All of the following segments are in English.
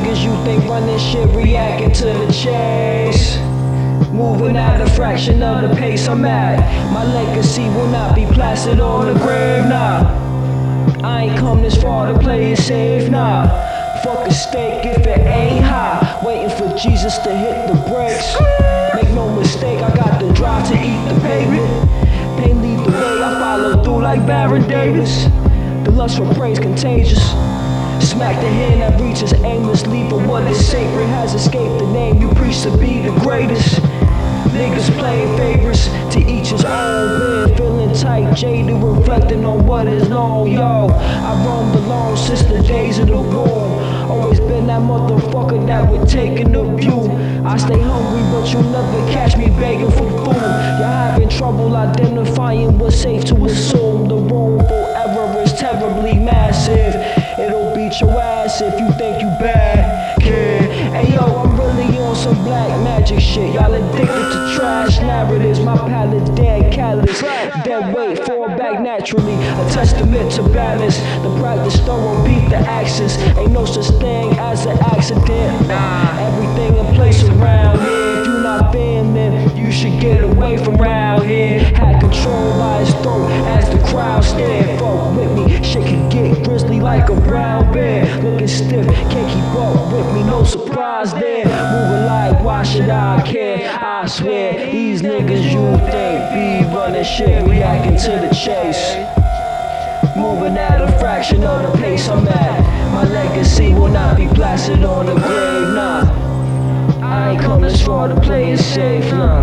niggas you think run this shit reacting to the chase. Moving at a fraction of the pace I'm at. My legacy will not be plastered on the grave, nah. I ain't come this far to play it safe, nah. Fuck a steak if it ain't high. Waiting for Jesus to hit the brakes. Make no mistake, I got the drive to eat the pavement. Pain lead the way, I follow through like Baron Davis. The lust for praise contagious. Smack the hand that reaches aimlessly, for what is sacred has escaped the name you preach to be the greatest. Niggas playing favorites, to each his own. Been feeling tight, jaded, reflecting on what is known, yo. I roamed alone since the days of the womb. Always been that motherfucker that would take in the view. I stay hungry, but you'll never catch me begging for food. You're having trouble identifying what's safe to assume. The room for error is terribly massive. It'll beat your ass if you think you bad, kid. Hey yo, I'm really on some black magic shit. Y'all addicted to trash narratives. My palate's dead callous. Dead weight, fall back naturally. A testament to balance. The practice thorough, beat the accents. Ain't no such thing as an accident. Everything in place around here. If you not feeling, you should get away from around here. Had control by his throat as the crowd stared. Fuck with me, shit can get grizzly like a brown bear. Looking stiff, can't keep up with me, no surprise there. Moving like, why should I care? I swear, these niggas you think be running shit, reacting to the chase. Moving at a fraction of the pace I'm at. My legacy will not be blasted on the grave, nah. I ain't come this far to play it safe, nah.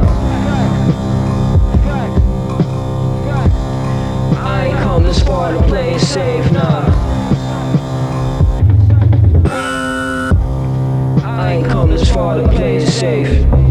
I ain't come this far to play it safe, nah. I ain't come this far to play it safe.